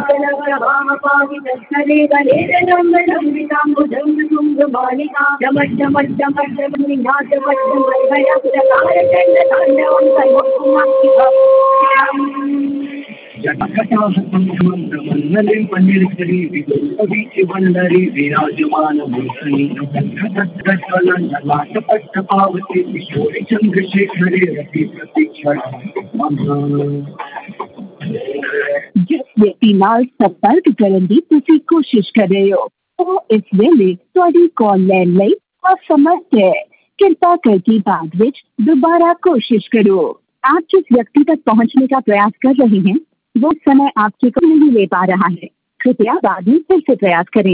जटाकटाहतमंगले पंडितरी विदुषी वंदरी विराजमान मूर्धनि ललाटपट्टपावती किशोरी चंद्रशेखरे रति प्रतीक्षण। जिस व्यक्ति ਨਾਲ ਸੰਪਰਕ ਕਰਨ ਦੀ ਤੁਸੀਂ ਕੋਸ਼ਿਸ਼ ਕਰ ਰਹੇ ਹੋ ਉਹ ਇਸ ਵੇਲੇ ਤੁਹਾਡੀ ਕਾਲ ਲੈਣ ਲਈ असमर्थ है। कृपया करके बाद ਵਿੱਚ दोबारा कोशिश करो। आप जिस व्यक्ति तक पहुंचने का प्रयास कर रहे हैं वो समय आपके को नहीं ले पा रहा है। कृपया बाद में फिर से प्रयास करें।